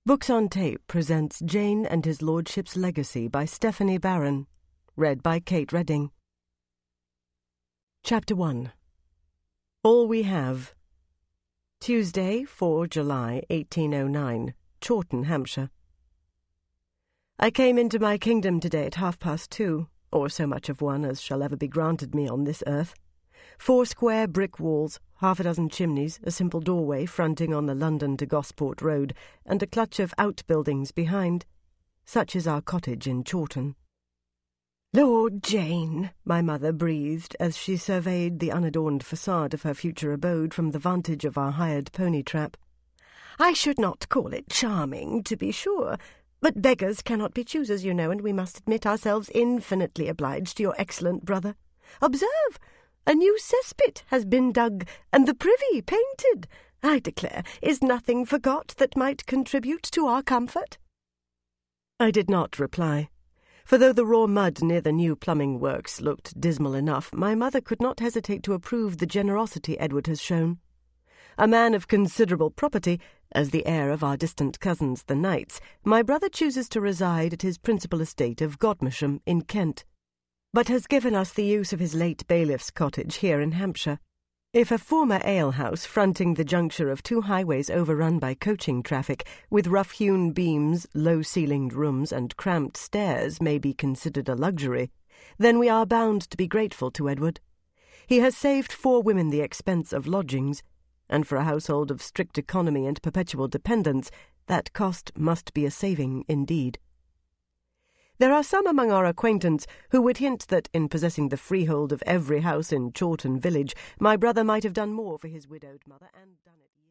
Books on Tape presents Jane and His Lordship's Legacy by Stephanie Barron, read by Kate Redding. Chapter 1. All We Have. Tuesday, 4 July 1809, Chawton, Hampshire. I came into my kingdom today at 2:30, or so much of one as shall ever be granted me on this earth. 4 square brick walls, 6 chimneys, a simple doorway fronting on the London to Gosport Road, and a clutch of outbuildings behind. Such is our cottage in Chawton. "Lord Jane," my mother breathed as she surveyed the unadorned facade of her future abode from the vantage of our hired pony trap. "I should not call it charming, to be sure, but beggars cannot be choosers, you know, and we must admit ourselves infinitely obliged to your excellent brother. Observe! A new cesspit has been dug, and the privy painted. I declare, is nothing forgot that might contribute to our comfort?" I did not reply, for though the raw mud near the new plumbing works looked dismal enough, my mother could not hesitate to approve the generosity Edward has shown. A man of considerable property, as the heir of our distant cousins the Knights, my brother chooses to reside at his principal estate of Godmersham in Kent, but has given us the use of his late bailiff's cottage here in Hampshire. If a former alehouse fronting the juncture of 2 highways overrun by coaching traffic, with rough-hewn beams, low-ceilinged rooms, and cramped stairs may be considered a luxury, then we are bound to be grateful to Edward. He has saved 4 women the expense of lodgings, and for a household of strict economy and perpetual dependence, that cost must be a saving indeed. There are some among our acquaintance who would hint that, in possessing the freehold of every house in Chawton village, my brother might have done more for his widowed mother, and done it